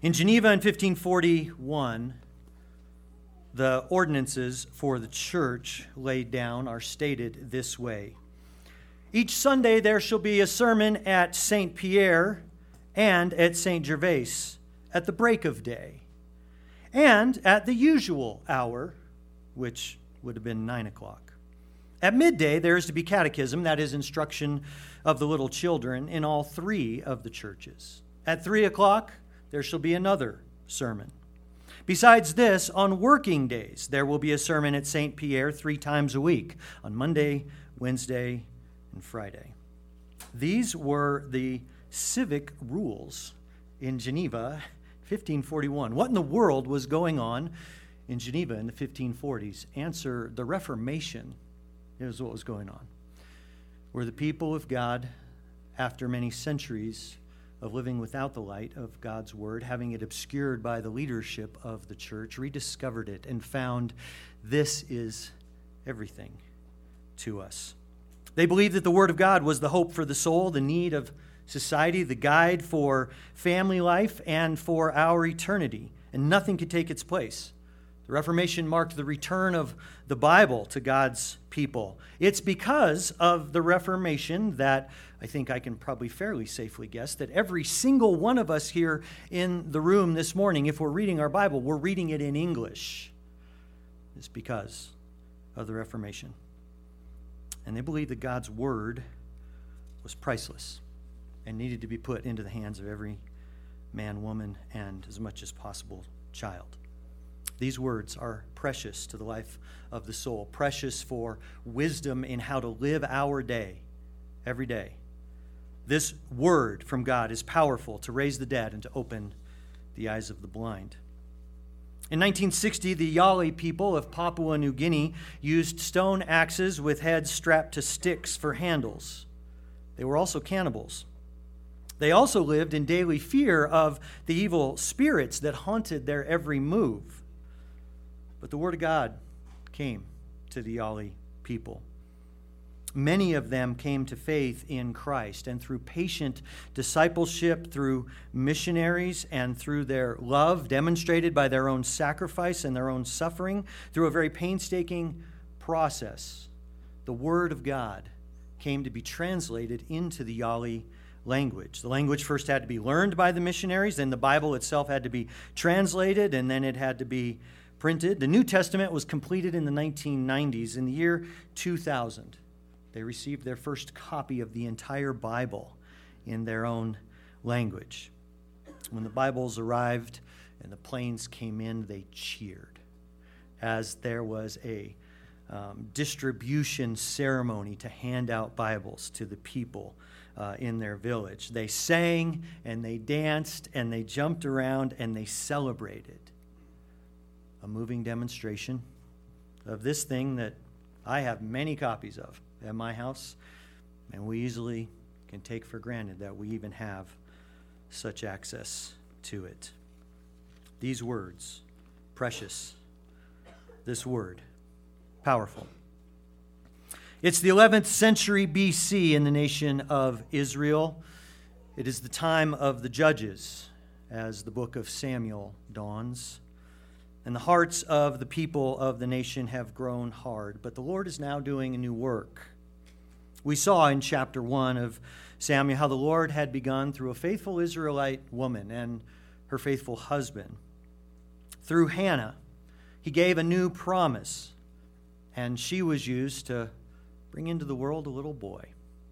In Geneva in 1541, the ordinances for the church laid down are stated this way. Each Sunday there shall be a sermon at St. Pierre and at St. Gervais at the break of day, and at the usual hour, which would have been 9 o'clock. At midday there is to be catechism, that is instruction of the little children, in all 3 of the churches. At 3 o'clock there shall be another sermon. Besides this, on working days there will be a sermon at St. Pierre 3 times a week, on Monday, Wednesday, and Friday. These were the civic rules in Geneva, 1541. What in the world was going on in Geneva in the 1540s? Answer, the Reformation is what was going on. Where the people of God, after many centuries of living without the light of God's word, having it obscured by the leadership of the church, rediscovered it and found this is everything to us. They believed that the Word of God was the hope for the soul, the need of society, the guide for family life, and for our eternity, and nothing could take its place. The Reformation marked the return of the Bible to God's people. It's because of the Reformation that I think I can probably fairly safely guess that every single one of us here in the room this morning, if we're reading our Bible, we're reading it in English. It's because of the Reformation. And they believed that God's word was priceless and needed to be put into the hands of every man, woman, and as much as possible, child. These words are precious to the life of the soul, precious for wisdom in how to live our day, every day. This word from God is powerful to raise the dead and to open the eyes of the blind. In 1960, the Yali people of Papua New Guinea used stone axes with heads strapped to sticks for handles. They were also cannibals. They also lived in daily fear of the evil spirits that haunted their every move. But the Word of God came to the Yali people. Many of them came to faith in Christ, and through patient discipleship, through missionaries, and through their love demonstrated by their own sacrifice and their own suffering, through a very painstaking process, the Word of God came to be translated into the Yali language. The language first had to be learned by the missionaries, then the Bible itself had to be translated, and then it had to be printed. The New Testament was completed in the 1990s. In the year 2000, they received their first copy of the entire Bible in their own language. When the Bibles arrived and the planes came in, they cheered as there was a distribution ceremony to hand out Bibles to the people in their village. They sang and they danced and they jumped around and they celebrated. A moving demonstration of this thing that I have many copies of at my house, and we easily can take for granted that we even have such access to it. These words, precious. This word, powerful. It's the 11th century BC in the nation of Israel. It is the time of the judges as the book of Samuel dawns. And the hearts of the people of the nation have grown hard. But the Lord is now doing a new work. We saw in chapter 1 of Samuel how the Lord had begun through a faithful Israelite woman and her faithful husband. Through Hannah, he gave a new promise, and she was used to bring into the world a little boy.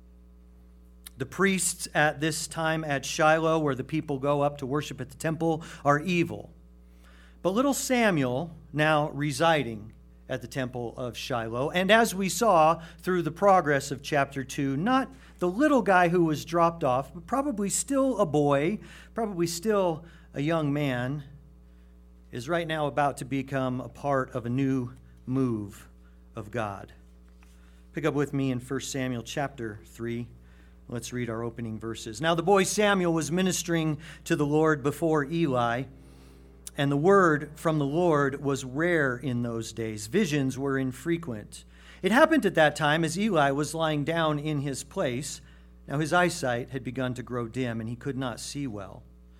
The priests at this time at Shiloh, where the people go up to worship at the temple, are evil. But little Samuel, now residing at the temple of Shiloh, and as we saw through the progress of chapter 2, not the little guy who was dropped off, but probably still a boy, probably still a young man, is right now about to become a part of a new move of God. Pick up with me in 1 Samuel chapter 3. Let's read our opening verses. Now the boy Samuel was ministering to the Lord before Eli, and the word from the Lord was rare in those days. Visions were infrequent. It happened at that time as Eli was lying down in his place. Now his eyesight had begun to grow dim, and he could not see well.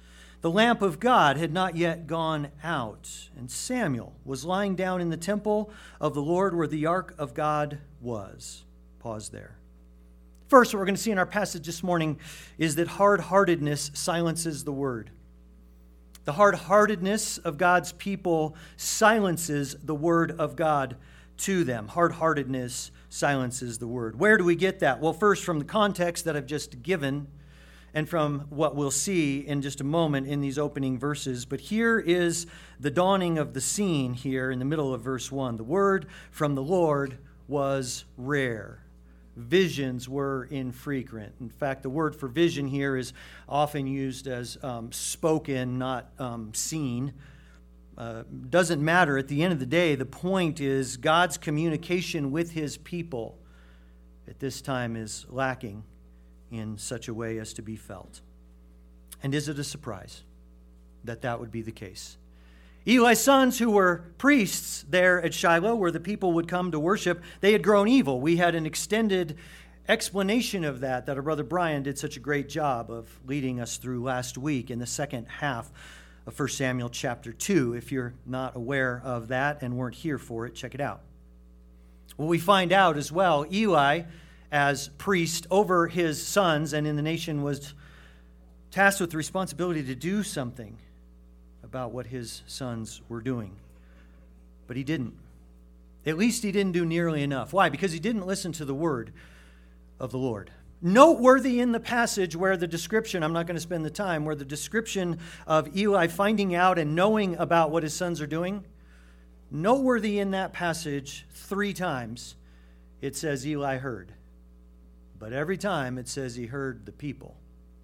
The lamp of God had not yet gone out, and Samuel was lying down in the temple of the Lord where the ark of God was. Pause there. First, what we're going to see in our passage this morning is that hard-heartedness silences the word. The hard-heartedness of God's people silences the word of God to them. Hard-heartedness silences the word. Where do we get that? Well, first, from the context that I've just given, and from what we'll see in just a moment in these opening verses. But here is the dawning of the scene here in the middle of verse 1. The word from the Lord was rare. Visions were infrequent. In fact, the word for vision here is often used as spoken, not seen. Doesn't matter. At the end of the day, the point is God's communication with his people at this time is lacking in such a way as to be felt. And is it a surprise that that would be the case? Eli's sons, who were priests there at Shiloh, where the people would come to worship, they had grown evil. We had an extended explanation of that our brother Brian did such a great job of leading us through last week in the second half of 1 Samuel chapter 2. If you're not aware of that and weren't here for it, check it out. Well, we find out as well, Eli, as priest over his sons and in the nation, was tasked with the responsibility to do something about what his sons were doing. But he didn't. At least he didn't do nearly enough. Why? Because he didn't listen to the word of the Lord. Noteworthy in the passage where the description, I'm not going to spend the time, where the description of Eli finding out and knowing about what his sons are doing, noteworthy in that passage 3 times it says Eli heard. But every time it says he heard the people.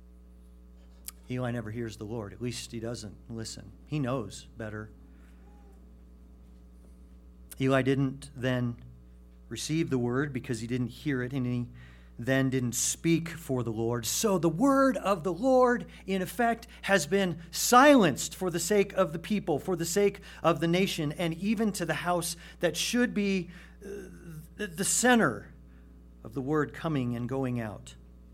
Eli never hears the Lord. At least he doesn't listen. He knows better. Eli didn't then receive the word because he didn't hear it, and he then didn't speak for the Lord. So the word of the Lord, in effect, has been silenced for the sake of the people, for the sake of the nation, and even to the house that should be the center of the word coming and going out.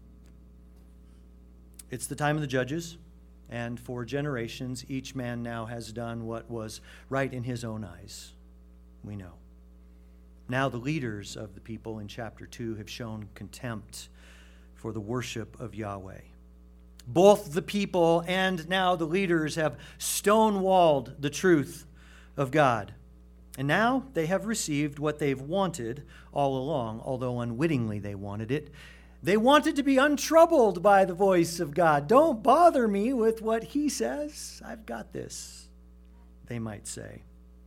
It's the time of the judges, and for generations, each man now has done what was right in his own eyes. We know. Now the leaders of the people in chapter 2 have shown contempt for the worship of Yahweh. Both the people and now the leaders have stonewalled the truth of God. And now they have received what they've wanted all along, although unwittingly they wanted it. They wanted to be untroubled by the voice of God. Don't bother me with what he says. I've got this, they might say.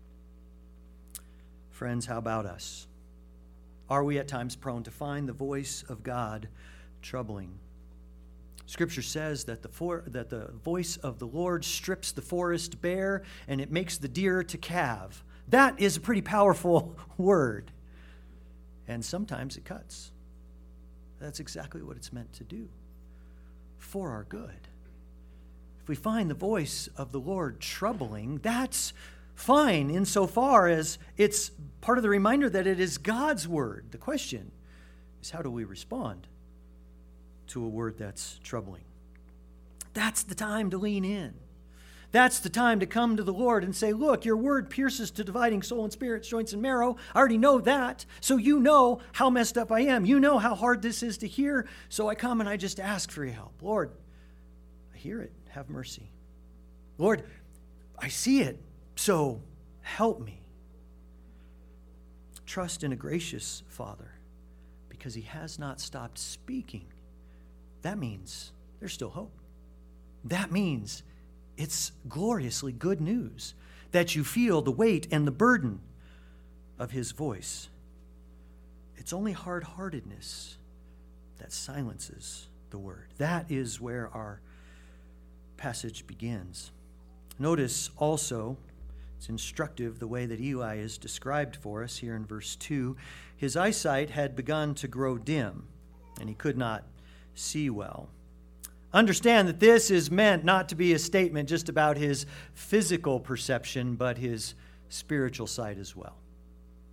Friends, how about us? Are we at times prone to find the voice of God troubling? Scripture says that the voice of the Lord strips the forest bare and it makes the deer to calve. That is a pretty powerful word. And sometimes it cuts. That's exactly what it's meant to do. For our good. If we find the voice of the Lord troubling, that's fine insofar as it's part of the reminder that it is God's word. The question is, how do we respond to a word that's troubling? That's the time to lean in. That's the time to come to the Lord and say, look, your word pierces to dividing soul and spirit, joints and marrow. I already know that. So you know how messed up I am. You know how hard this is to hear. So I come and I just ask for your help. Lord, I hear it. Have mercy. Lord, I see it. So help me. Trust in a gracious Father because he has not stopped speaking. That means there's still hope. That means it's gloriously good news that you feel the weight and the burden of his voice. It's only hard-heartedness that silences the word. That is where our passage begins. Notice also, it's instructive the way that Eli is described for us here in verse 2. His eyesight had begun to grow dim, and he could not see well. Understand that this is meant not to be a statement just about his physical perception, but his spiritual sight as well.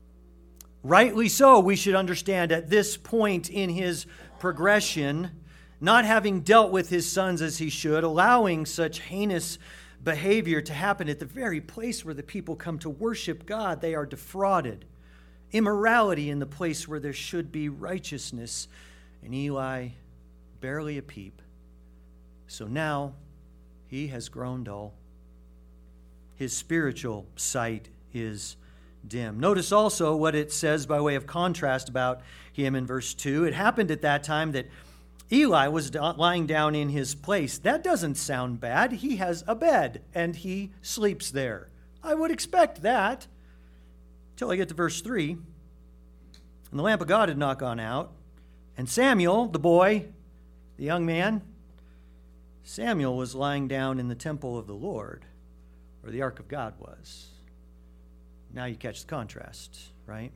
Rightly so, we should understand at this point in his progression not having dealt with his sons as he should, allowing such heinous behavior to happen at the very place where the people come to worship God. They are defrauded. Immorality in the place where there should be righteousness. And Eli, barely a peep. So now he has grown dull. His spiritual sight is dim. Notice also what it says by way of contrast about him in verse 2. It happened at that time that Eli was lying down in his place. That doesn't sound bad. He has a bed and he sleeps there. I would expect that. Till I get to verse 3. And the lamp of God had not gone out. And Samuel, the boy, the young man, Samuel was lying down in the temple of the Lord, where the ark of God was. Now you catch the contrast, right?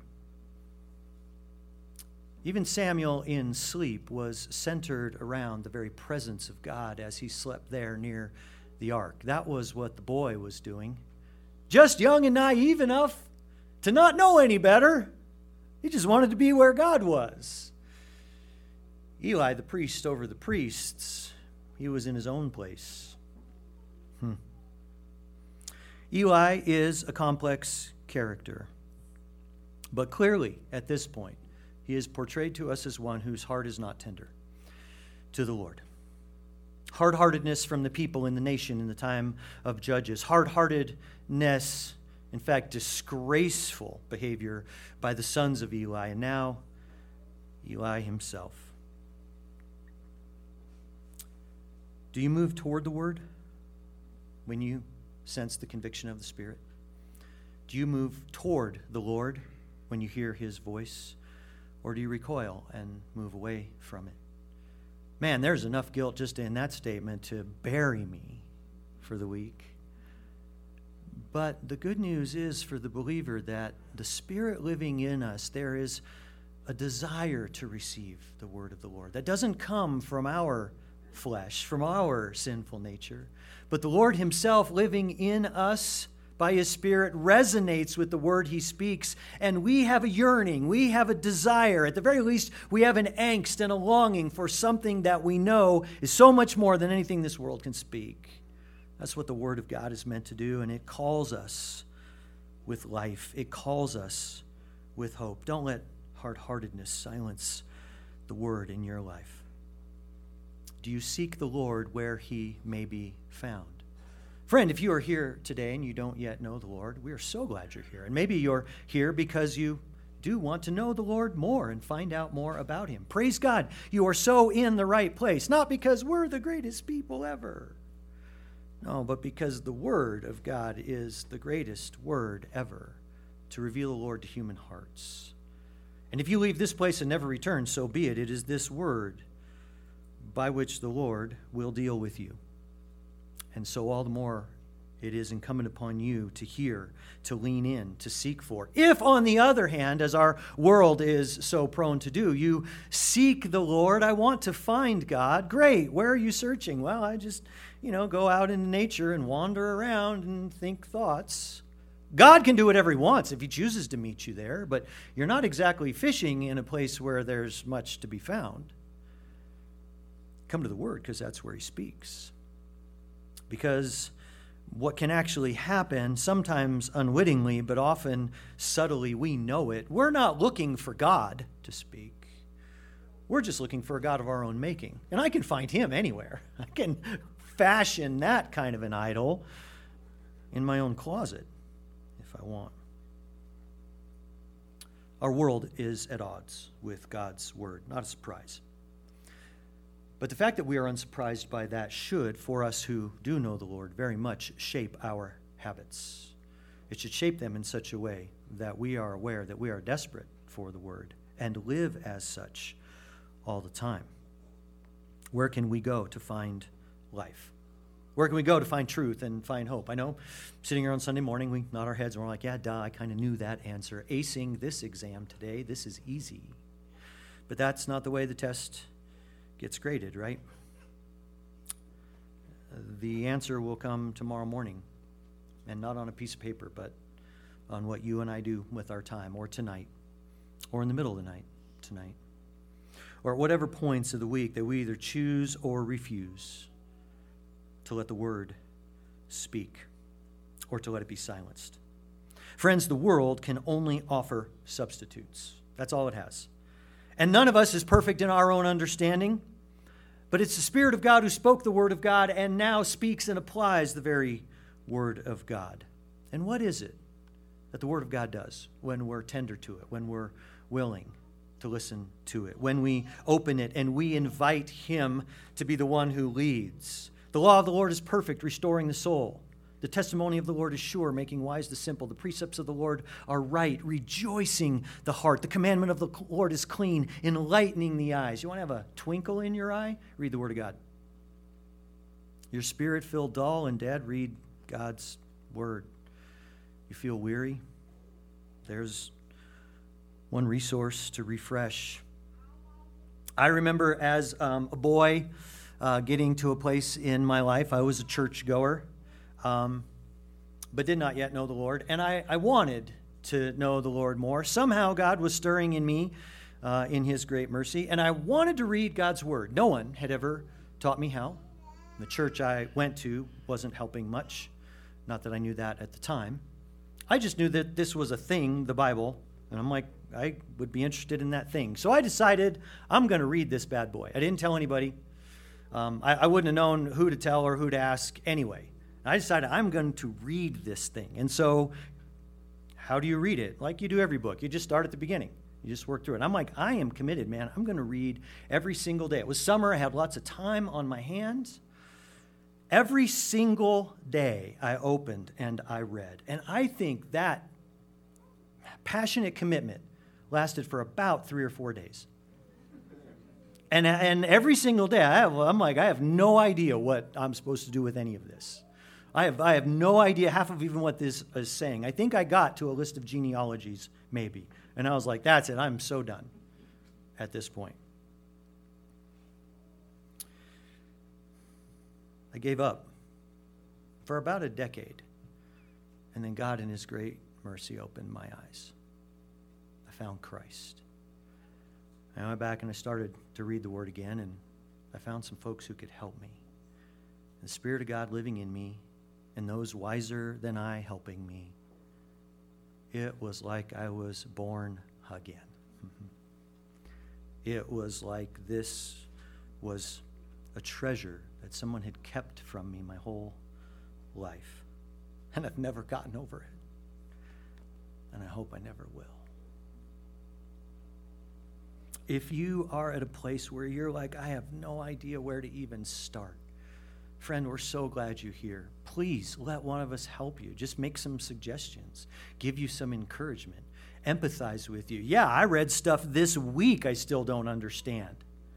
Even Samuel in sleep was centered around the very presence of God as he slept there near the ark. That was what the boy was doing. Just young and naive enough to not know any better. He just wanted to be where God was. Eli, the priest over the priests, he was in his own place. Eli is a complex character. But clearly, at this point, he is portrayed to us as one whose heart is not tender to the Lord. Hard-heartedness from the people in the nation in the time of Judges. Hard-heartedness, in fact, disgraceful behavior by the sons of Eli. And now, Eli himself. Do you move toward the Word when you sense the conviction of the Spirit? Do you move toward the Lord when you hear His voice? Or do you recoil and move away from it? Man, there's enough guilt just in that statement to bury me for the week. But the good news is for the believer that the Spirit living in us, there is a desire to receive the word of the Lord. That doesn't come from our flesh, from our sinful nature. But the Lord Himself living in us by His Spirit resonates with the word He speaks, and we have a yearning, we have a desire. At the very least, we have an angst and a longing for something that we know is so much more than anything this world can speak. That's what the Word of God is meant to do, and it calls us with life. It calls us with hope. Don't let hard-heartedness silence the Word in your life. Do you seek the Lord where He may be found? Friend, if you are here today and you don't yet know the Lord, we are so glad you're here. And maybe you're here because you do want to know the Lord more and find out more about Him. Praise God, you are so in the right place. Not because we're the greatest people ever. No, but because the Word of God is the greatest word ever to reveal the Lord to human hearts. And if you leave this place and never return, so be it. It is this word by which the Lord will deal with you. And so all the more it is incumbent upon you to hear, to lean in, to seek for. If, on the other hand, as our world is so prone to do, you seek the Lord, I want to find God, great. Where are you searching? Well, I just, go out into nature and wander around and think thoughts. God can do whatever He wants if He chooses to meet you there, but you're not exactly fishing in a place where there's much to be found. Come to the Word, because that's where He speaks. Because what can actually happen, sometimes unwittingly, but often subtly, we know it. We're not looking for God to speak. We're just looking for a God of our own making. And I can find Him anywhere. I can fashion that kind of an idol in my own closet if I want. Our world is at odds with God's word. Not a surprise. But the fact that we are unsurprised by that should, for us who do know the Lord, very much shape our habits. It should shape them in such a way that we are aware that we are desperate for the Word and live as such all the time. Where can we go to find life? Where can we go to find truth and find hope? I know, sitting here on Sunday morning, we nod our heads and we're like, yeah, duh, I kind of knew that answer. Acing this exam today, this is easy. But that's not the way the test gets graded, right? The answer will come tomorrow morning, and not on a piece of paper, but on what you and I do with our time, or tonight, or in the middle of the night tonight. or at whatever points of the week that we either choose or refuse to let the Word speak or to let it be silenced. Friends, the world can only offer substitutes. That's all it has. And none of us is perfect in our own understanding, but it's the Spirit of God who spoke the Word of God and now speaks and applies the very Word of God. And what is it that the Word of God does when we're tender to it, when we're willing to listen to it, when we open it and we invite Him to be the one who leads? The law of the Lord is perfect, restoring the soul. The testimony of the Lord is sure, making wise the simple. The precepts of the Lord are right, rejoicing the heart. The commandment of the Lord is clean, enlightening the eyes. You want to have a twinkle in your eye? Read the Word of God. Your spirit feel dull and dead? Read God's Word. You feel weary? There's one resource to refresh. I remember as a boy getting to a place in my life, I was a churchgoer. But did not yet know the Lord. And I wanted to know the Lord more. Somehow God was stirring in me in His great mercy. And I wanted to read God's Word. No one had ever taught me how. The church I went to wasn't helping much. Not that I knew that at the time. I just knew that this was a thing, the Bible. And I'm like, I would be interested in that thing. So I decided I'm going to read this bad boy. I didn't tell anybody. I wouldn't have known who to tell or who to ask anyway. I decided I'm going to read this thing. And so how do you read it? Like you do every book. You just start at the beginning. You just work through it. And I'm like, I am committed, man. I'm going to read every single day. It was summer. I had lots of time on my hands. Every single day I opened and I read. And I think that passionate commitment lasted for about 3 or 4 days. And every single day I'm like, I have no idea what I'm supposed to do with any of this. I have no idea half of even what this is saying. I think I got to a list of genealogies, maybe. And I was like, that's it. I'm so done at this point. I gave up for about a decade. And then God in His great mercy opened my eyes. I found Christ. I went back and I started to read the Word again, and I found some folks who could help me. The Spirit of God living in me, and those wiser than I helping me. It was like I was born again. It was like this was a treasure that someone had kept from me my whole life. And I've never gotten over it. And I hope I never will. If you are at a place where you're like, I have no idea where to even start, friend, we're so glad you're here. Please let one of us help you. Just make some suggestions. Give you some encouragement. Empathize with you. Yeah, I read stuff this week I still don't understand.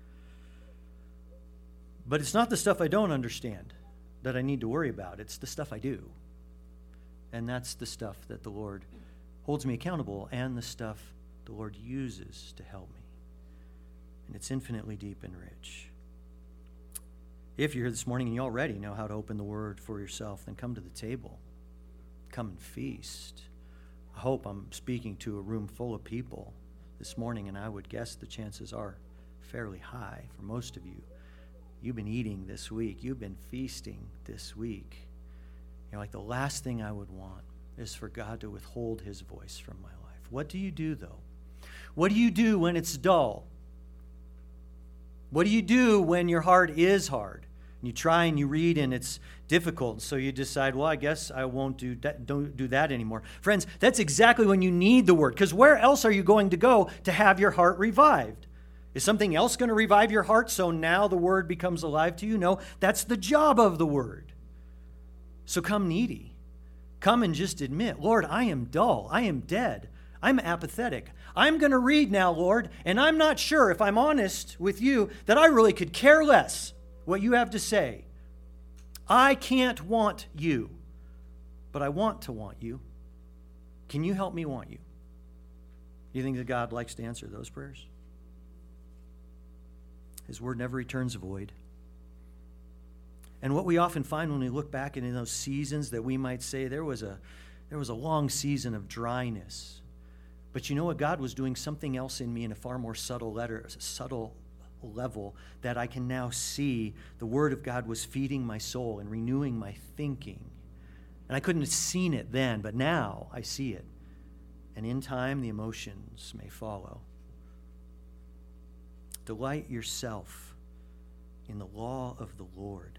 But it's not the stuff I don't understand that I need to worry about. It's the stuff I do. And that's the stuff that the Lord holds me accountable and the stuff the Lord uses to help me. And it's infinitely deep and rich. If you're here this morning and you already know how to open the Word for yourself, then come to the table. Come and feast. I hope I'm speaking to a room full of people this morning, and I would guess the chances are fairly high for most of you. You've been eating this week. You've been feasting this week. You're like, the last thing I would want is for God to withhold His voice from my life. What do you do, though? What do you do when it's dull? What do you do when your heart is hard? You try and you read and it's difficult, so you decide, well, I guess I won't don't do that anymore. Friends, that's exactly when you need the Word, because where else are you going to go to have your heart revived? Is something else going to revive your heart so now the Word becomes alive to you? No, that's the job of the Word. So come needy. Come and just admit, Lord, I am dull. I am dead. I'm apathetic. I'm going to read now, Lord, and I'm not sure, if I'm honest with you, that I really could care less what you have to say. I can't want you, but I want to want you. Can you help me want you? Do you think that God likes to answer those prayers? His Word never returns void. And what we often find when we look back in those seasons that we might say there was a long season of dryness. But you know what? God was doing something else in me in a far more subtle level that I can now see the Word of God was feeding my soul and renewing my thinking. And I couldn't have seen it then, but now I see it. And in time, the emotions may follow. Delight yourself in the law of the Lord.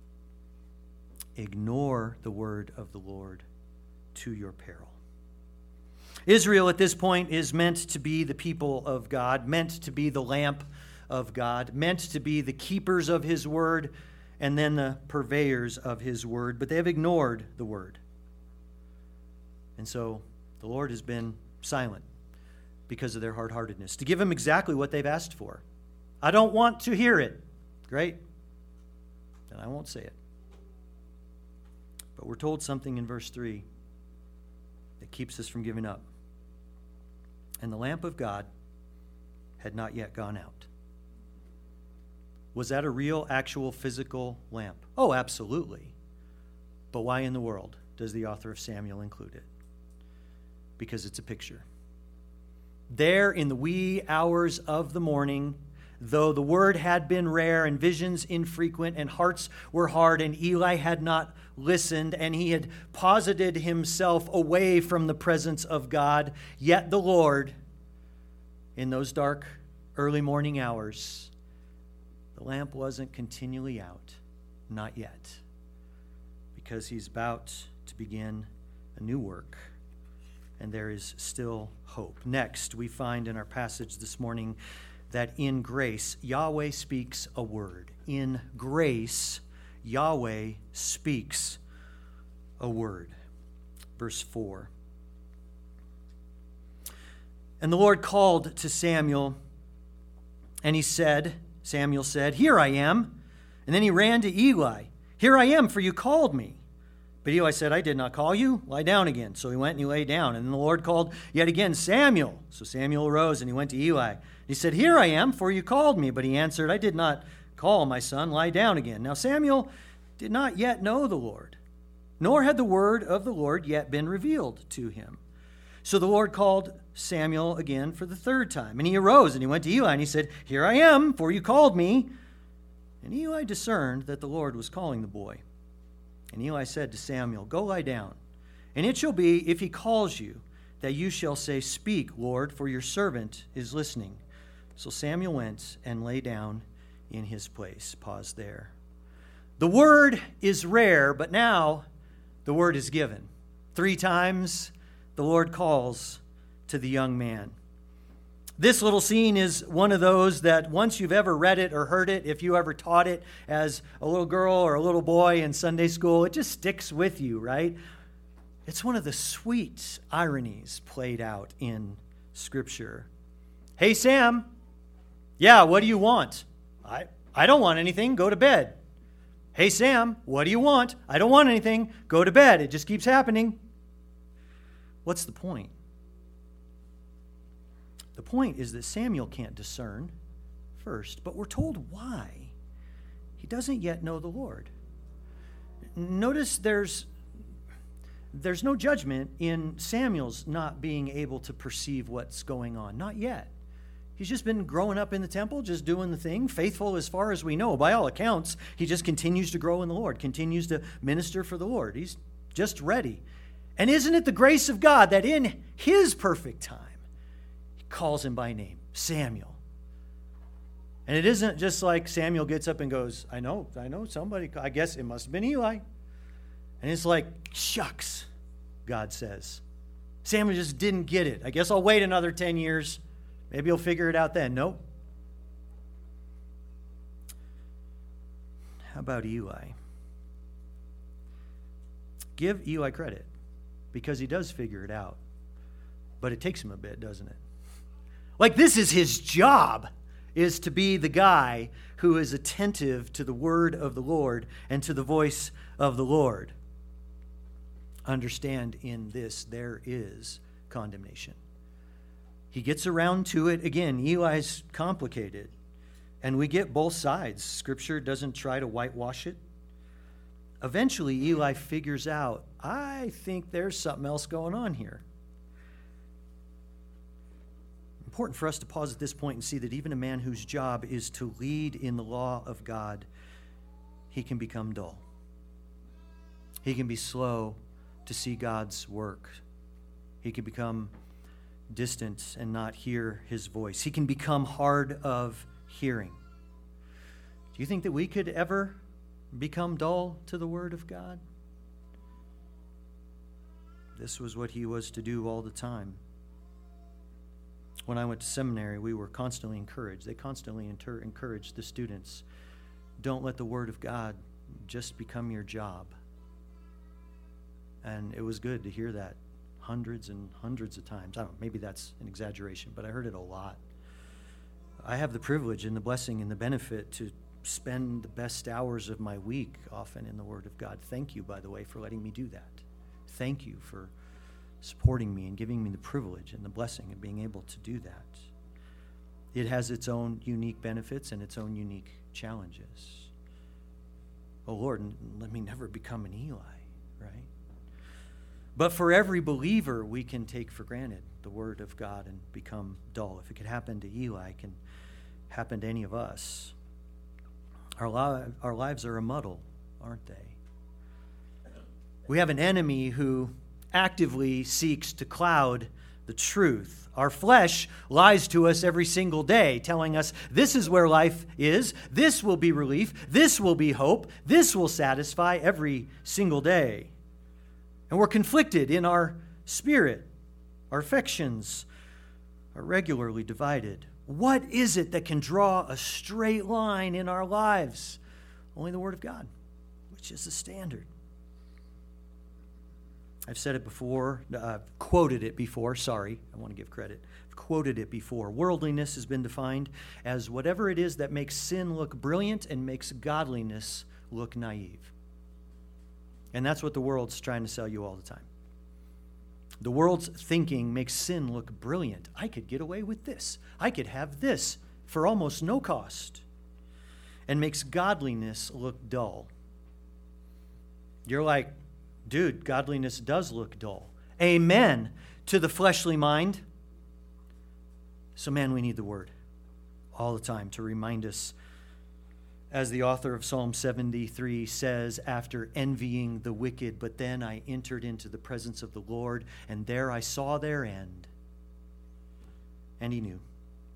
Ignore the word of the Lord to your peril. Israel at this point is meant to be the people of God, meant to be the lamp of God, meant to be the keepers of his word, and then the purveyors of his word, but they have ignored the word. And so the Lord has been silent because of their hard-heartedness, to give them exactly what they've asked for. I don't want to hear it. Great. Then I won't say it. But we're told something in verse 3 that keeps us from giving up. And the lamp of God had not yet gone out. Was that a real, actual, physical lamp? Oh, absolutely. But why in the world does the author of Samuel include it? Because it's a picture. There in the wee hours of the morning, though the word had been rare and visions infrequent and hearts were hard and Eli had not listened and he had posited himself away from the presence of God, yet the Lord, in those dark early morning hours, the lamp wasn't continually out, not yet, because he's about to begin a new work. And there is still hope. Next, we find in our passage this morning that in grace, Yahweh speaks a word. In grace, Yahweh speaks a word. Verse 4. And the Lord called to Samuel, and Samuel said, "Here I am." And then he ran to Eli. "Here I am, for you called me." But Eli said, "I did not call you. Lie down again." So he went and he lay down. And then the Lord called yet again, "Samuel." So Samuel arose and he went to Eli. He said, "Here I am, for you called me." But he answered, "I did not call, my son. Lie down again." Now Samuel did not yet know the Lord, nor had the word of the Lord yet been revealed to him. So the Lord called Samuel again for the third time. And he arose and he went to Eli and he said, "Here I am, for you called me." And Eli discerned that the Lord was calling the boy. And Eli said to Samuel, "Go lie down. And it shall be, if he calls you, that you shall say, 'Speak, Lord, for your servant is listening.'" So Samuel went and lay down in his place. Pause there. The word is rare, but now the word is given. 3 times the Lord calls to the young man. This little scene is one of those that once you've ever read it or heard it, if you ever taught it as a little girl or a little boy in Sunday school, it just sticks with you, right? It's one of the sweet ironies played out in Scripture. "Hey, Sam. Yeah, what do you want?" I don't want anything. Go to bed." "Hey, Sam. What do you want?" "I don't want anything. Go to bed." It just keeps happening. What's the point? The point is that Samuel can't discern first, but we're told why. He doesn't yet know the Lord. Notice there's no judgment in Samuel's not being able to perceive what's going on. Not yet. He's just been growing up in the temple, just doing the thing, faithful as far as we know. By all accounts, he just continues to grow in the Lord, continues to minister for the Lord. He's just ready. And isn't it the grace of God that in his perfect time, calls him by name, Samuel. And it isn't just like Samuel gets up and goes, I know somebody, I guess it must have been Eli. And it's like, shucks, God says. Samuel just didn't get it. I guess I'll wait another 10 years. Maybe he'll figure it out then. Nope. How about Eli? Give Eli credit because he does figure it out. But it takes him a bit, doesn't it? Like, this is his job, is to be the guy who is attentive to the word of the Lord and to the voice of the Lord. Understand, in this there is condemnation. He gets around to it. Again, Eli's complicated. And we get both sides. Scripture doesn't try to whitewash it. Eventually, Eli figures out, I think there's something else going on here. Important for us to pause at this point and see that even a man whose job is to lead in the law of God, he can become dull. He can be slow to see God's work. He can become distant and not hear his voice. He can become hard of hearing. Do you think that we could ever become dull to the Word of God? This was what he was to do all the time. When I went to seminary, we were constantly encouraged. They constantly encouraged the students. Don't let the Word of God just become your job. And it was good to hear that hundreds and hundreds of times. I don't know, maybe that's an exaggeration, but I heard it a lot. I have the privilege and the blessing and the benefit to spend the best hours of my week often in the Word of God. Thank you, by the way, for letting me do that. Thank you for supporting me and giving me the privilege and the blessing of being able to do that. It has its own unique benefits and its own unique challenges. Oh Lord, let me never become an Eli, right? But for every believer, we can take for granted the Word of God and become dull. If it could happen to Eli, it can happen to any of us. Our lives are a muddle, aren't they? We have an enemy who actively seeks to cloud the truth. Our flesh lies to us every single day, telling us this is where life is, this will be relief, this will be hope, this will satisfy every single day. And we're conflicted in our spirit. Our affections are regularly divided. What is it that can draw a straight line in our lives? Only the Word of God, which is the standard. I've said it before, quoted it before, sorry, I want to give credit. I've quoted it before. Worldliness has been defined as whatever it is that makes sin look brilliant and makes godliness look naive. And that's what the world's trying to sell you all the time. The world's thinking makes sin look brilliant. I could get away with this. I could have this for almost no cost. And makes godliness look dull. You're like, dude, godliness does look dull. Amen to the fleshly mind. So, man, we need the Word all the time to remind us, as the author of Psalm 73 says, after envying the wicked, but then I entered into the presence of the Lord, and there I saw their end. And he knew.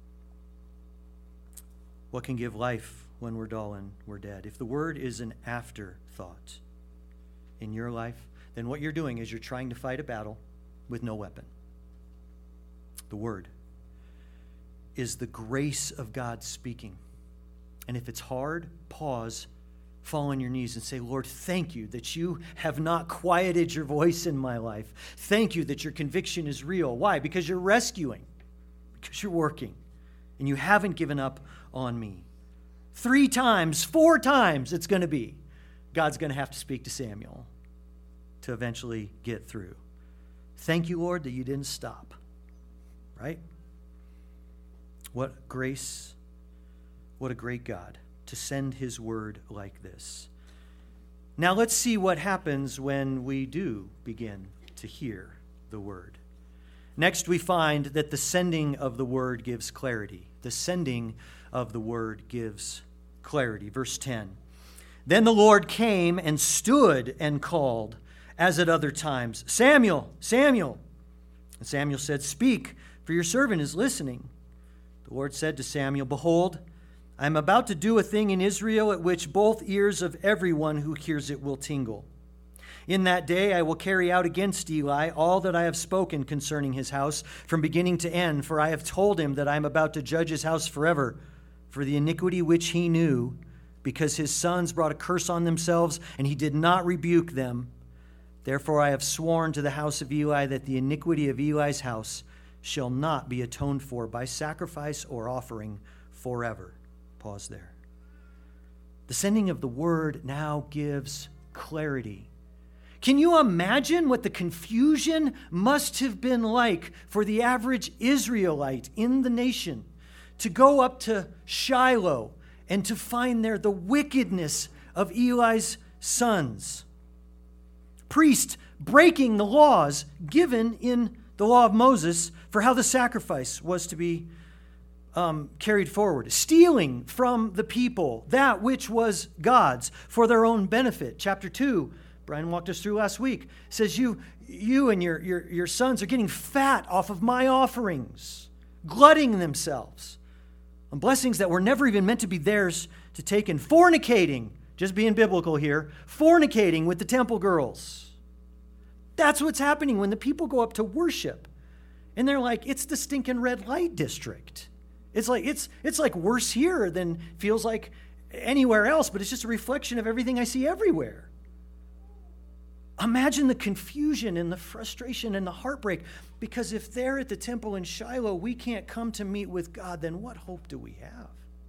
What can give life when we're dull and we're dead? If the Word is an afterthought in your life, then what you're doing is you're trying to fight a battle with no weapon. The Word is the grace of God speaking. And if it's hard, pause, fall on your knees and say, Lord, thank you that you have not quieted your voice in my life. Thank you that your conviction is real. Why? Because you're rescuing, because you're working, and you haven't given up on me. 3 times, 4 times it's going to be. God's going to have to speak to Samuel to eventually get through. Thank you, Lord, that you didn't stop. Right? What grace. What a great God to send his word like this. Now let's see what happens when we do begin to hear the word. Next, we find that the sending of the word gives clarity. The sending of the word gives clarity. Verse 10. Then the Lord came and stood and called, as at other times, Samuel, Samuel. And Samuel said, Speak, for your servant is listening. The Lord said to Samuel, Behold, I am about to do a thing in Israel at which both ears of everyone who hears it will tingle. In that day I will carry out against Eli all that I have spoken concerning his house from beginning to end, for I have told him that I am about to judge his house forever for the iniquity which he knew, because his sons brought a curse on themselves, and he did not rebuke them. Therefore I have sworn to the house of Eli that the iniquity of Eli's house shall not be atoned for by sacrifice or offering forever. Pause there. The sending of the word now gives clarity. Can you imagine what the confusion must have been like for the average Israelite in the nation to go up to Shiloh and to find there the wickedness of Eli's sons? Priests breaking the laws given in the law of Moses for how the sacrifice was to be carried forward, stealing from the people that which was God's for their own benefit. Chapter 2, Brian walked us through last week, says you and your sons are getting fat off of my offerings, glutting themselves on blessings that were never even meant to be theirs to take, and fornicating, just being biblical here, fornicating with the temple girls. That's what's happening when the people go up to worship. And they're like, it's the stinking red light district. It's like worse here than feels like anywhere else, but it's just a reflection of everything I see everywhere. Imagine the confusion and the frustration and the heartbreak, because if there at the temple in Shiloh we can't come to meet with God, then what hope do we have?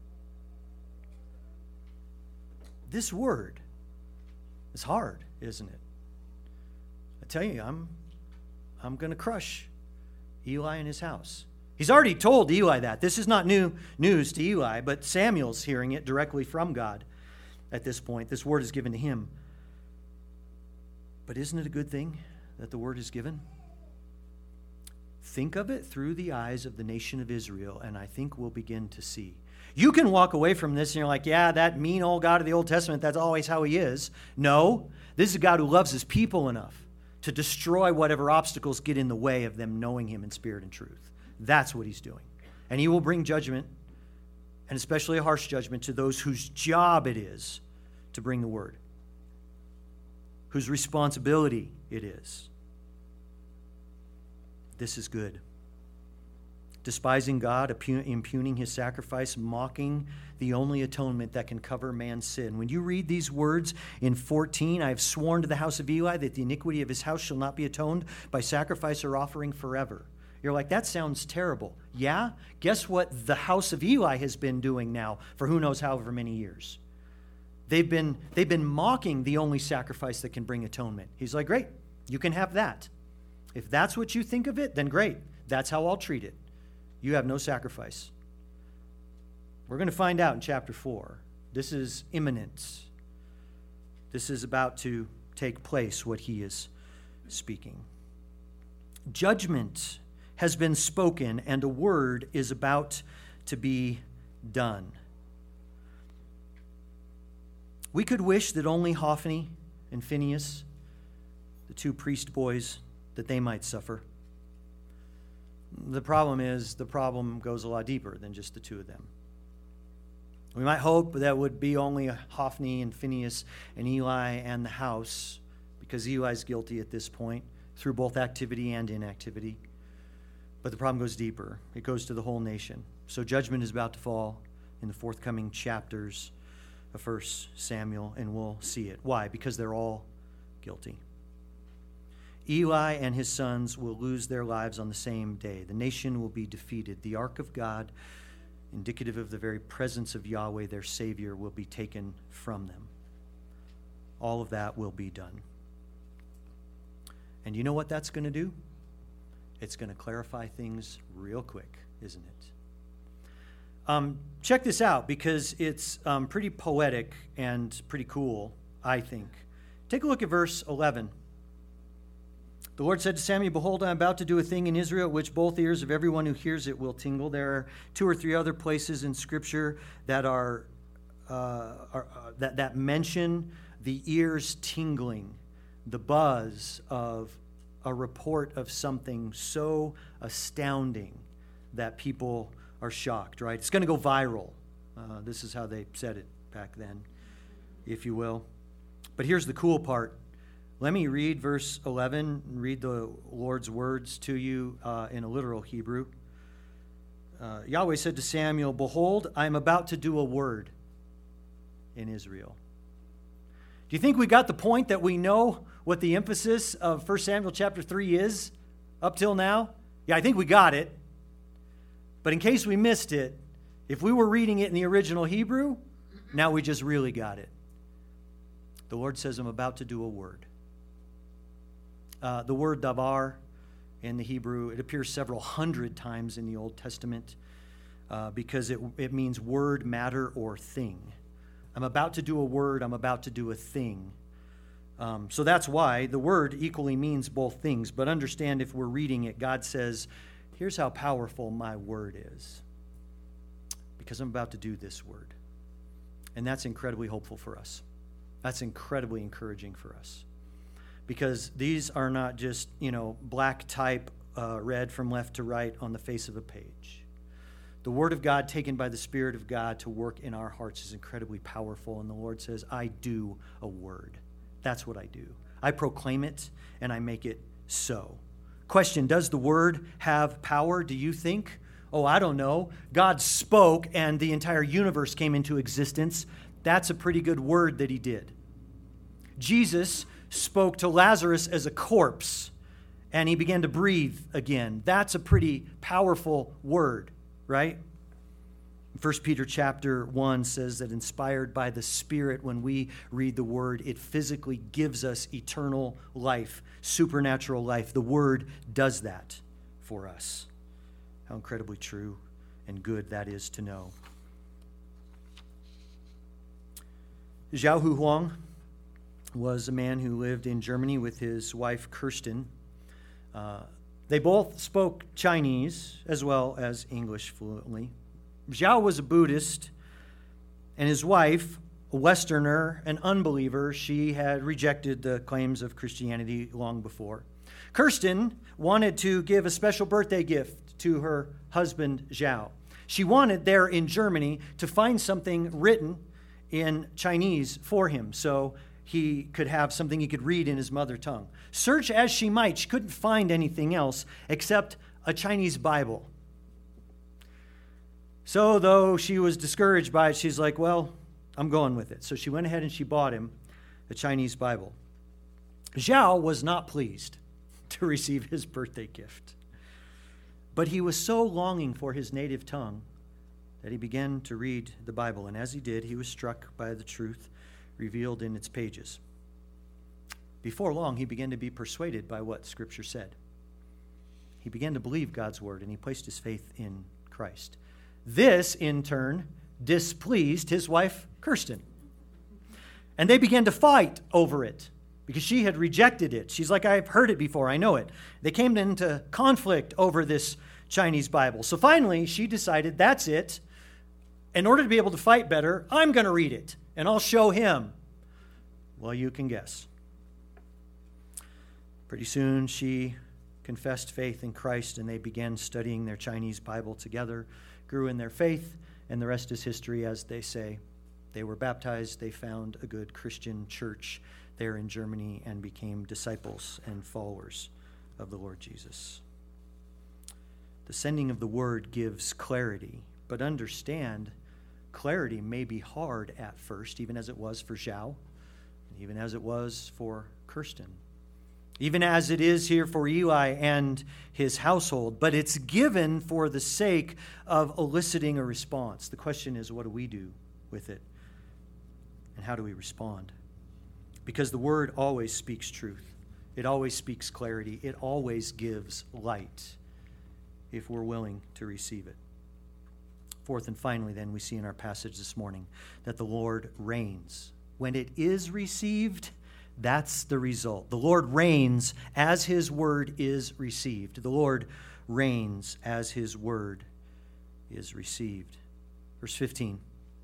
This word is hard, isn't it? I tell you, I'm going to crush Eli and his house. He's already told Eli that. This is not new news to Eli, but Samuel's hearing it directly from God at this point. This word is given to him. But isn't it a good thing that the word is given? Think of it through the eyes of the nation of Israel, and I think we'll begin to see. You can walk away from this and you're like, yeah, that mean old God of the Old Testament, that's always how he is. No, this is a God who loves his people enough to destroy whatever obstacles get in the way of them knowing him in spirit and truth. That's what he's doing. And he will bring judgment, and especially a harsh judgment, to those whose job it is to bring the word, whose responsibility it is. This is good. Despising God, impugning his sacrifice, mocking the only atonement that can cover man's sin. When you read these words in 14, I have sworn to the house of Eli that the iniquity of his house shall not be atoned by sacrifice or offering forever. You're like, that sounds terrible. Yeah? Guess what the house of Eli has been doing now for who knows however many years? They've been mocking the only sacrifice that can bring atonement. He's like, great, you can have that. If that's what you think of it, then great. That's how I'll treat it. You have no sacrifice. We're going to find out in chapter 4. This is imminent. This is about to take place, what he is speaking. Judgment has been spoken, and a word is about to be done. We could wish that only Hophni and Phinehas, the two priest boys, that they might suffer. The problem is, the problem goes a lot deeper than just the two of them. We might hope that would be only Hophni and Phinehas and Eli and the house, because Eli's guilty at this point through both activity and inactivity. But the problem goes deeper. It goes to the whole nation. So judgment is about to fall in the forthcoming chapters of 1 Samuel, and we'll see it. Why? Because they're all guilty. Eli and his sons will lose their lives on the same day. The nation will be defeated. The ark of God, indicative of the very presence of Yahweh, their Savior, will be taken from them. All of that will be done. And you know what that's going to do? It's going to clarify things real quick, isn't it? Check this out, because it's pretty poetic and pretty cool, I think. Take a look at verse 11. The Lord said to Samuel, "Behold, I am about to do a thing in Israel, at which both ears of everyone who hears it will tingle." There are 2 or 3 other places in Scripture that that mention the ears tingling, the buzz of a report of something so astounding that people are shocked, right? It's going to go viral. This is how they said it back then, if you will. But here's the cool part. Let me read verse 11, read the Lord's words to you in a literal Hebrew. Yahweh said to Samuel, "Behold, I am about to do a word in Israel." Do you think we got the point that we know what the emphasis of 1 Samuel chapter 3 is up till now? Yeah, I think we got it. But in case we missed it, if we were reading it in the original Hebrew, now we just really got it. The Lord says, I'm about to do a word. The word davar in the Hebrew, it appears several hundred times in the Old Testament because it means word, matter, or thing. I'm about to do a word, I'm about to do a thing. So that's why the word equally means both things. But understand, if we're reading it, God says, here's how powerful my word is, because I'm about to do this word. And that's incredibly hopeful for us. That's incredibly encouraging for us. Because these are not just, black type read from left to right on the face of a page. The word of God taken by the Spirit of God to work in our hearts is incredibly powerful. And the Lord says, I do a word. That's what I do. I proclaim it and I make it so. Question, does the word have power, do you think? Oh, I don't know. God spoke and the entire universe came into existence. That's a pretty good word that he did. Jesus spoke to Lazarus as a corpse and he began to breathe again. That's a pretty powerful word, right? 1 Peter chapter 1 says that inspired by the Spirit, when we read the Word, it physically gives us eternal life, supernatural life. The Word does that for us. How incredibly true and good that is to know. Zhao Huang was a man who lived in Germany with his wife, Kirsten. They both spoke Chinese as well as English fluently. Zhao was a Buddhist, and his wife, a Westerner, an unbeliever. She had rejected the claims of Christianity long before. Kirsten wanted to give a special birthday gift to her husband, Zhao. She wanted there in Germany to find something written in Chinese for him so he could have something he could read in his mother tongue. Search as she might, she couldn't find anything else except a Chinese Bible. So though she was discouraged by it, she's like, well, I'm going with it. So she went ahead and she bought him a Chinese Bible. Zhao was not pleased to receive his birthday gift. But he was so longing for his native tongue that he began to read the Bible. And as he did, he was struck by the truth revealed in its pages. Before long, he began to be persuaded by what Scripture said. He began to believe God's word, and he placed his faith in Christ. This, in turn, displeased his wife, Kirsten. And they began to fight over it because she had rejected it. She's like, I've heard it before, I know it. They came into conflict over this Chinese Bible. So finally, she decided, that's it. In order to be able to fight better, I'm going to read it, and I'll show him. Well, you can guess. Pretty soon, she confessed faith in Christ, and they began studying their Chinese Bible together, grew in their faith, and the rest is history, as they say. They were baptized, they found a good Christian church there in Germany, and became disciples and followers of the Lord Jesus. The sending of the word gives clarity, but understand, clarity may be hard at first, even as it was for Zhao, even as it was for Kirsten, even as it is here for Eli and his household, but it's given for the sake of eliciting a response. The question is, what do we do with it? And how do we respond? Because the word always speaks truth. It always speaks clarity. It always gives light if we're willing to receive it. Fourth and finally, then, we see in our passage this morning that the Lord reigns. When it is received, that's the result. The Lord reigns as his word is received. The Lord reigns as his word is received. Verse 15.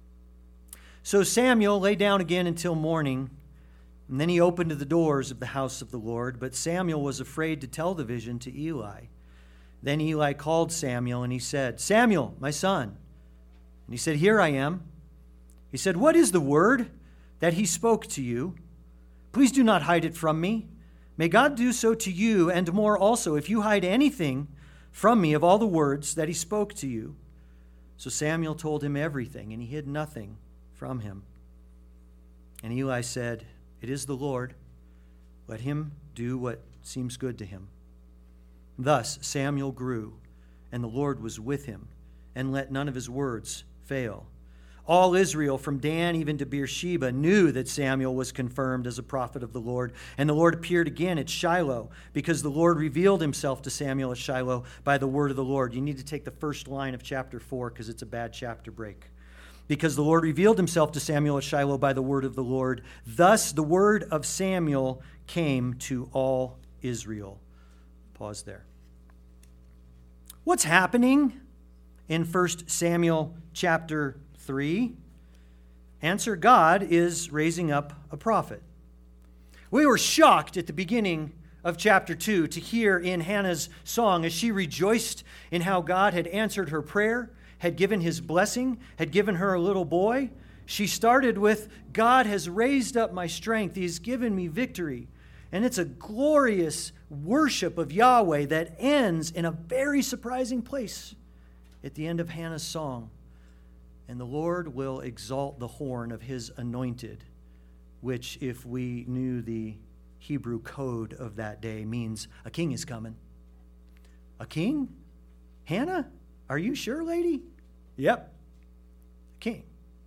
So Samuel lay down again until morning, and then he opened the doors of the house of the Lord. But Samuel was afraid to tell the vision to Eli. Then Eli called Samuel, and he said, Samuel, my son. And he said, Here I am. He said, What is the word that he spoke to you? Please do not hide it from me. May God do so to you and more also, if you hide anything from me of all the words that he spoke to you. So Samuel told him everything, and he hid nothing from him. And Eli said, It is the Lord. Let him do what seems good to him. Thus Samuel grew, and the Lord was with him, and let none of his words fail. All Israel, from Dan even to Beersheba, knew that Samuel was confirmed as a prophet of the Lord. And the Lord appeared again at Shiloh, because the Lord revealed himself to Samuel at Shiloh by the word of the Lord. You need to take the first line of chapter 4, because it's a bad chapter break. because the Lord revealed himself to Samuel at Shiloh by the word of the Lord. Thus the word of Samuel came to all Israel. Pause there. What's happening in 1 Samuel chapter 3? Answer: God is raising up a prophet. We were shocked at the beginning of chapter 2 to hear in Hannah's song as she rejoiced in how God had answered her prayer, had given his blessing, had given her a little boy. She started with, God has raised up my strength. He has given me victory. And it's a glorious worship of Yahweh that ends in a very surprising place at the end of Hannah's song. And the Lord will exalt the horn of his anointed, which, if we knew the Hebrew code of that day, means a king is coming. A king? Hannah? Are you sure, lady? Yep. King.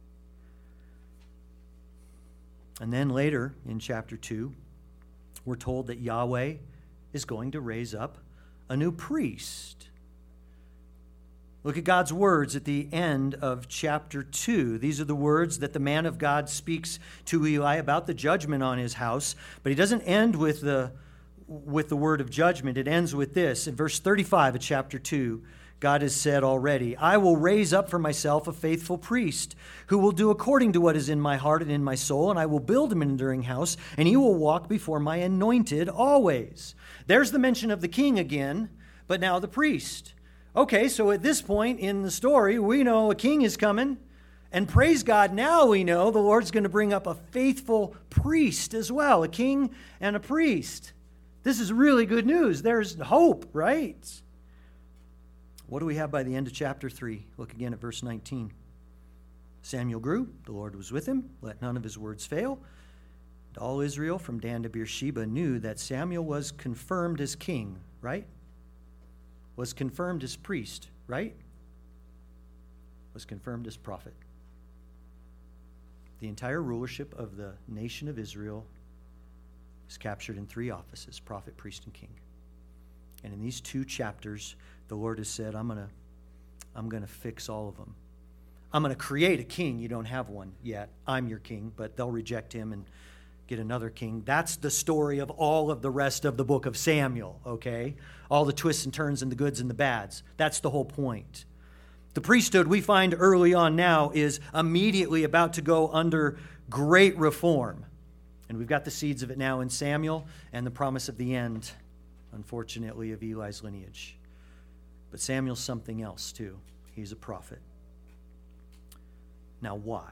And then later in chapter 2, we're told that Yahweh is going to raise up a new priest. Look at God's words at the end of chapter 2. These are the words that the man of God speaks to Eli about the judgment on his house. But he doesn't end with the word of judgment. It ends with this. In verse 35 of chapter 2, God has said already, I will raise up for myself a faithful priest who will do according to what is in my heart and in my soul, and I will build him an enduring house, and he will walk before my anointed always. There's the mention of the king again, but now the priest. Okay, so at this point in the story, we know a king is coming, and praise God, now we know the Lord's going to bring up a faithful priest as well, a king and a priest. This is really good news. There's hope, right? What do we have by the end of chapter 3? Look again at verse 19. Samuel grew, the Lord was with him, let none of his words fail. And all Israel from Dan to Beersheba knew that Samuel was confirmed as king, right? Was confirmed as priest, right? Was confirmed as prophet. The entire rulership of the nation of Israel is captured in 3 offices: prophet, priest, and king. And in these 2 chapters, the Lord has said, I'm going to fix all of them. I'm going to create a king. You don't have one yet. I'm your king, but they'll reject him and get another king. That's the story of all of the rest of the book of Samuel, okay? All the twists and turns and the goods and the bads. That's the whole point. The priesthood we find early on now is immediately about to go under great reform. And we've got the seeds of it now in Samuel and the promise of the end, unfortunately, of Eli's lineage. But Samuel's something else too. He's a prophet. Now why?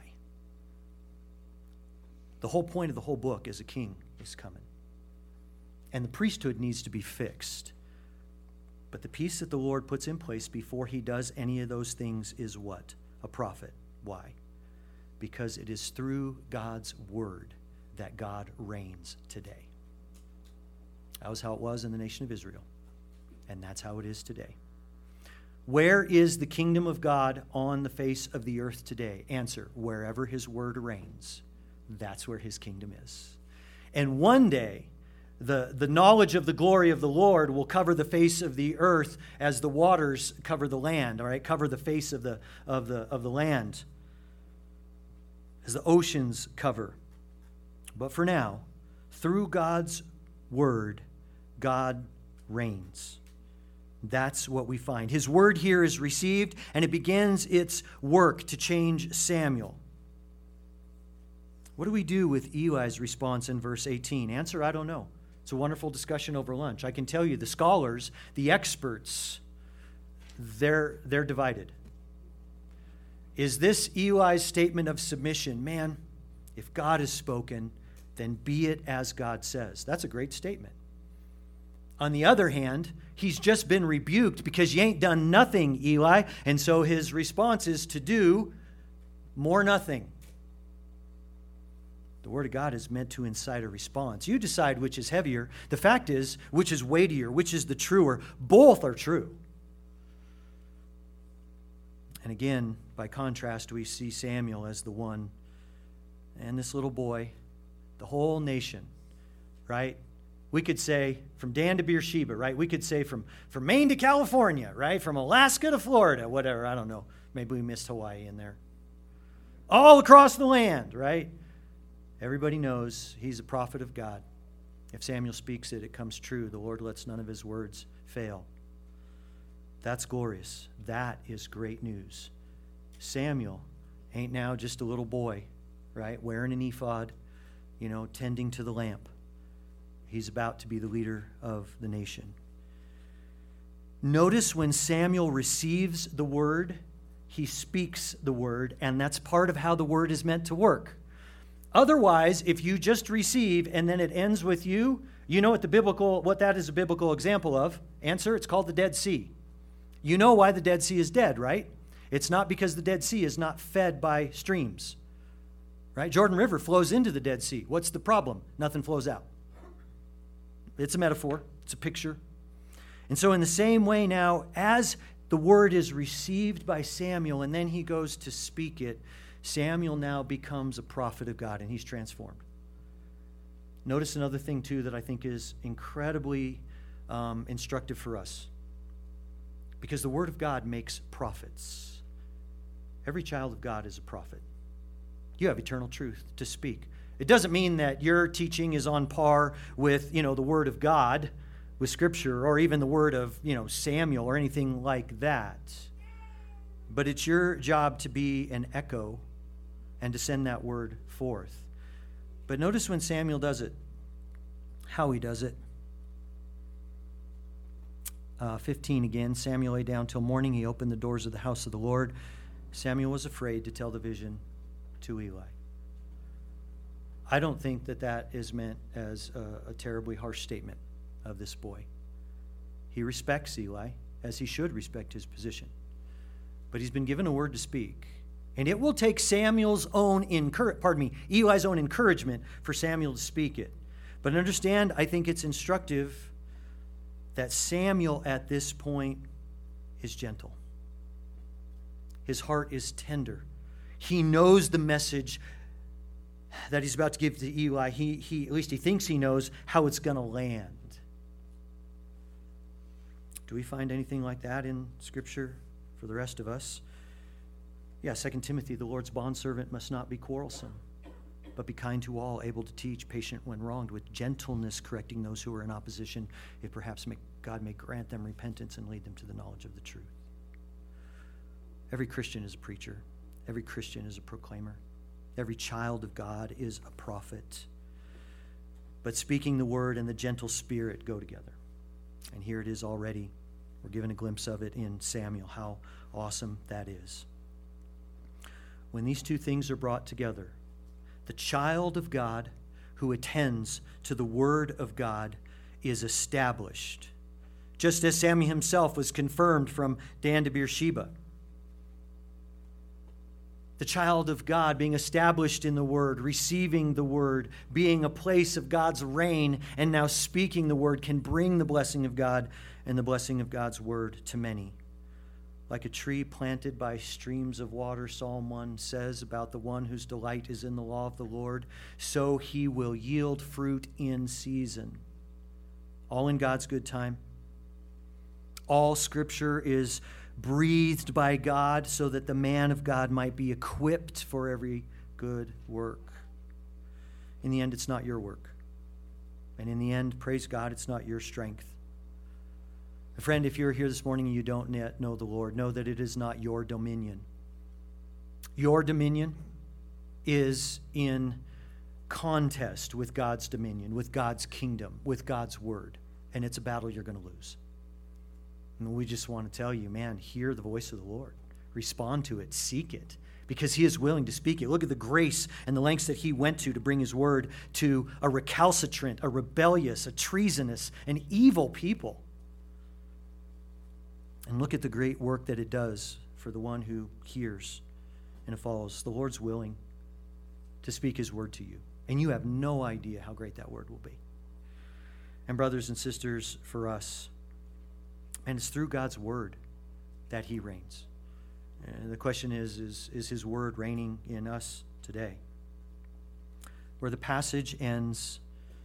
The whole point of the whole book is a king is coming. And the priesthood needs to be fixed. But the piece that the Lord puts in place before he does any of those things is what? A prophet. Why? Because it is through God's word that God reigns today. That was how it was in the nation of Israel. And that's how it is today. Where is the kingdom of God on the face of the earth today? Answer: wherever his word reigns. That's where his kingdom is. And one day, the knowledge of the glory of the Lord will cover the face of the earth as the waters cover the land, all right? Cover the face of the land as the oceans cover. But for now, through God's word, God reigns. That's what we find. His word here is received, and it begins its work to change Samuel. What do we do with Eli's response in verse 18? Answer: I don't know. It's a wonderful discussion over lunch. I can tell you the scholars, the experts, they're divided. Is this Eli's statement of submission? Man, if God has spoken, then be it as God says. That's a great statement. On the other hand, he's just been rebuked because you ain't done nothing, Eli. And so his response is to do more nothing. The word of God is meant to incite a response. You decide which is heavier. The fact is, which is weightier, which is the truer. Both are true. And again, by contrast, we see Samuel as the one, and this little boy, the whole nation, right? We could say from Dan to Beersheba, right? We could say from Maine to California, right? From Alaska to Florida, whatever, I don't know. Maybe we missed Hawaii in there. all across the land, right? Everybody knows he's a prophet of God. If Samuel speaks it, it comes true. The Lord lets none of his words fail. That's glorious. That is great news. Samuel ain't now just a little boy, right, wearing an ephod, tending to the lamp. He's about to be the leader of the nation. Notice when Samuel receives the word, he speaks the word, and that's part of how the word is meant to work. Otherwise, if you just receive and then it ends with you, you know what that is a biblical example of? Answer, it's called the Dead Sea. You know why the Dead Sea is dead, right? It's not because the Dead Sea is not fed by streams, right? Jordan River flows into the Dead Sea. What's the problem? Nothing flows out. It's a metaphor. It's a picture. And so in the same way now, as the word is received by Samuel and then he goes to speak it, Samuel now becomes a prophet of God and he's transformed. Notice another thing too that I think is incredibly instructive for us. Because the word of God makes prophets. Every child of God is a prophet. You have eternal truth to speak. It doesn't mean that your teaching is on par with, the word of God, with Scripture, or even the word of, Samuel or anything like that. But it's your job to be an echo and to send that word forth. But notice when Samuel does it, how he does it. 15 again, Samuel lay down till morning. He opened the doors of the house of the Lord. Samuel was afraid to tell the vision to Eli. I don't think that is meant as a terribly harsh statement of this boy. He respects Eli, as he should respect his position. But he's been given a word to speak. And it will take Eli's own encouragement for Samuel to speak it. But understand, I think it's instructive that Samuel at this point is gentle. His heart is tender. He knows the message that he's about to give to Eli. He at least he thinks he knows how it's going to land. Do we find anything like that in Scripture for the rest of us? Yeah, 2 Timothy, the Lord's bondservant must not be quarrelsome, but be kind to all, able to teach, patient when wronged, with gentleness correcting those who are in opposition, if perhaps God may grant them repentance and lead them to the knowledge of the truth. Every Christian is a preacher. Every Christian is a proclaimer. Every child of God is a prophet. But speaking the word and the gentle spirit go together. And here it is already. We're given a glimpse of it in Samuel, how awesome that is. When these two things are brought together, the child of God who attends to the word of God is established, just as Samuel himself was confirmed from Dan to Beersheba. The child of God being established in the word, receiving the word, being a place of God's reign, and now speaking the word can bring the blessing of God and the blessing of God's word to many. Like a tree planted by streams of water, Psalm 1 says about the one whose delight is in the law of the Lord, so he will yield fruit in season. All in God's good time. All Scripture is breathed by God so that the man of God might be equipped for every good work. In the end, it's not your work. And in the end, praise God, it's not your strength. Friend, if you're here this morning and you don't yet know the Lord, know that it is not your dominion. Your dominion is in contest with God's dominion, with God's kingdom, with God's word. And it's a battle you're going to lose. And we just want to tell you, man, hear the voice of the Lord. Respond to it. Seek it. Because he is willing to speak it. Look at the grace and the lengths that he went to bring his word to a recalcitrant, a rebellious, a treasonous, an evil people. And look at the great work that it does for the one who hears and follows. The Lord's willing to speak his word to you. And you have no idea how great that word will be. And brothers and sisters, for us, and it's through God's word that he reigns. And the question is his word reigning in us today? Where the passage ends,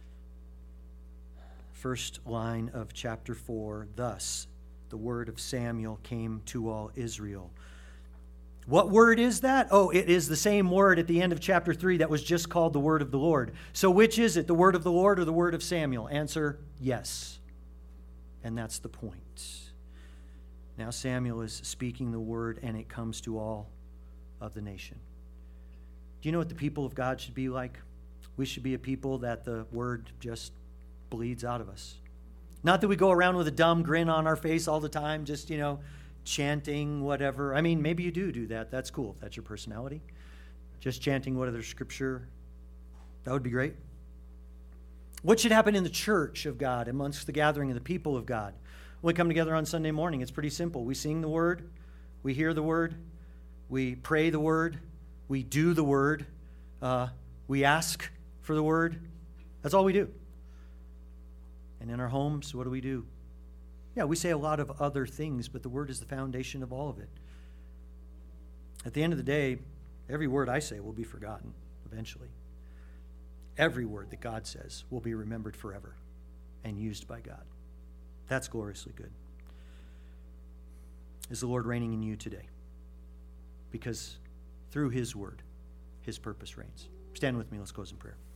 first line of chapter 4, thus the word of Samuel came to all Israel. What word is that? Oh, it is the same word at the end of chapter 3 that was just called the word of the Lord. So which is it, the word of the Lord or the word of Samuel? Answer, yes. And that's the point. Now Samuel is speaking the word, and it comes to all of the nation. Do you know what the people of God should be like? We should be a people that the word just bleeds out of us. Not that we go around with a dumb grin on our face all the time, just, chanting whatever. I mean, maybe you do that. That's cool if that's your personality. Just chanting whatever scripture. That would be great. What should happen in the church of God, amongst the gathering of the people of God? When we come together on Sunday morning, it's pretty simple. We sing the word. We hear the word. We pray the word. We do the word. We ask for the word. That's all we do. And in our homes, what do? Yeah, we say a lot of other things, but the word is the foundation of all of it. At the end of the day, every word I say will be forgotten eventually. Every word that God says will be remembered forever and used by God. That's gloriously good. Is the Lord reigning in you today? Because through his word, his purpose reigns. Stand with me. Let's close in prayer.